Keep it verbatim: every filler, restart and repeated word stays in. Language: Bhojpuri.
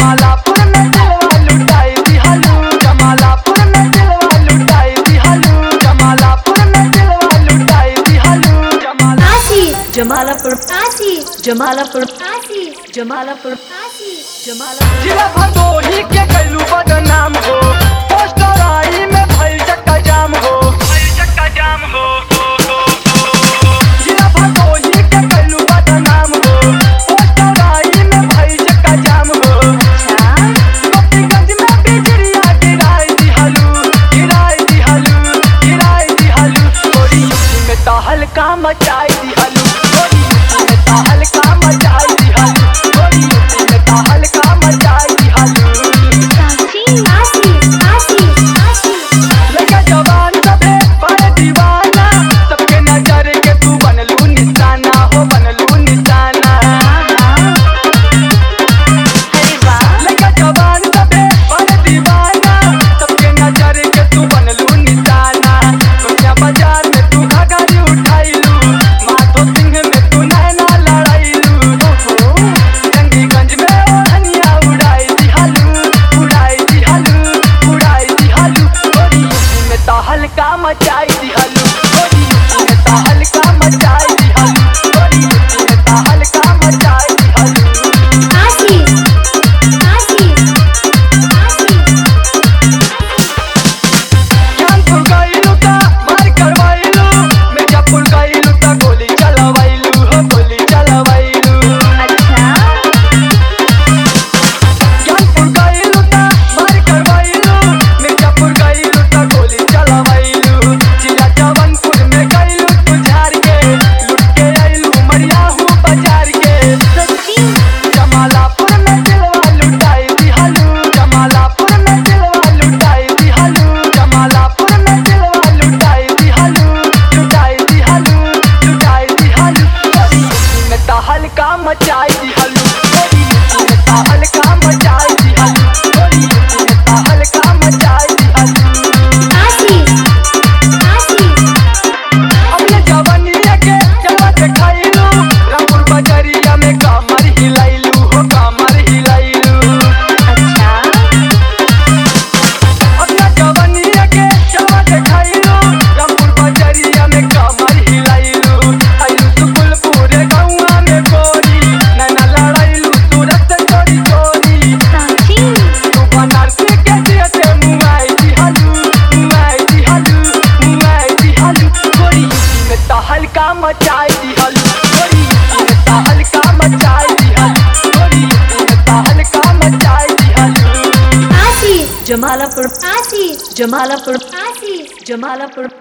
जमालापुर में दिलवा लुटाई दिहलू, जमालापुर में दिलवा लुटाई दिहलू, जमालापुर में दिलवा लुटाई दिहलू। काशी जमालापुर, काशी जमालापुर, काशी जमालापुर, काशी जमालापुर। जिला भदोही के कैलू बदनाम हो, पोस्टर आई में भइल चक्का जाम हो, भइल चक्का जाम हो। जिला भदोही के कैलू बदनाम हो, पोस्टर आई में भइल चक्का जाम हो। गोपीगंज में बिजलिया गिराई दिहलू, गिराई दिहलू, गिराई दिहलू। थोड़ी यूपी में तहल का मचाई दिहलू, थोड़ी यूपी में तहल का मचाई दिहलू, थोड़ी यूपी में तहल का मचाई दिहलू। काशी काशी काशी काशी। लड़का जवान सबे बड़े दीवाना, सबके नजर के तू बनलू निशाना हो, बनलू निशाना। अरे वाह। लड़का जवान सबे बड़े दीवाना, सबके नजर के तू बनलू निशाना। दुनिया बाजार में तू घाघरी उठाइलू, माधो सिंह में तू नैना लड़ाइलू। जंगीगंज में ओढ़निया उड़ाई दिहलू, उड़ाई दिहलू, उड़ाई दिहलू। थोड़ी यूपी में तहल का मचाई दिहलू, थोड़ी यूपी में तहल का मचाई दिहलू, थोड़ी यूपी में तहल का मचाई दिहलू। काशी काशी काशी। ज्ञानपुर गइलू ता मार करवाइलू, मिर्जापुर गइलू ता गोली चलवाइलू हो, गोली चलवाइलू। अच्छा ज्ञानपुर गइलू ता मार करवाइलू, मिर्जापुर गइलू ता गोली चलवाइलू। जिला जौनपुर में गइलू तू झाड़ के, लुट के अइलू मरियाहू बाजार के। सच्ची। जमालापुर में दिलवा लुटाई दिहलू, जमालापुर में दिलवा लुटाई दिहलू, जमालापुर में दिलवा लुटाई दिहलू, लुटाई दिहलू, लुटाई दिहलू। थोड़ी यूपी में तहल का मचाई दिहलू, थोड़ी यूपी में तहल का मचाई दिहलू, थोड़ी यूपी में तहल का मचाई दिहलू। काशी काशी अपने जवानिया के जलवा दिखाइलू, रामपुर बजरिया में कमर हिलाइलू हो, कमर हिलाइलू। अच्छा अपना जवानिया के जलवा दिखाइलू, रामपुर बजरिया में कमर हिलाइलू। आइलू सुकुलपुर गौआ में गोरी, नैना लड़ाइलू सूरत चोरी चोरी। काशी तू बनारसी के दियते मुआई दिहलू, मुआई दिहलू, मुआई दिहलू। थोड़ी यूपी में तहल का मचाई दिहलू, थोड़ी यूपी में तहल का मचाई दिहलू, थोड़ी यूपी में तहल का मचाई दिहलू। काशी जमालापुर, काशी जमालापुर, काशी जमालापुर।